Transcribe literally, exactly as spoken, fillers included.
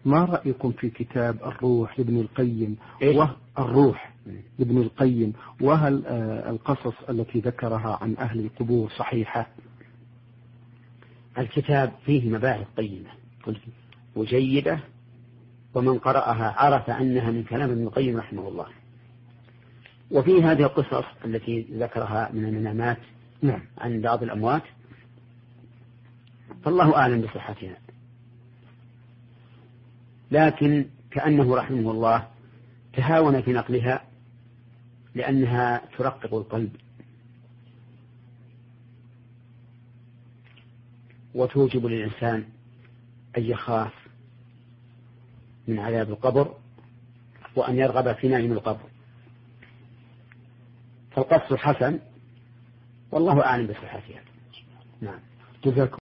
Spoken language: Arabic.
ما رأيكم في كتاب الروح لابن القيم؟ إيه؟ الروح لابن القيم، وهل القصص التي ذكرها عن أهل القبور صحيحة؟ الكتاب فيه مباحث قيمة وجيدة، ومن قرأها عرف أنها من كلام ابن القيم رحمه الله. وفي هذه القصص التي ذكرها من المنامات نعم عن بعض الأموات، فالله أعلم بصحتها، لكن كأنه رحمه الله تهاون في نقلها لأنها ترقق القلب وتوجب للإنسان أن يخاف من عذاب القبر وأن يرغب في نعيم القبر، فالقص حسن والله أعلم بصحتها. نعم. جزاكم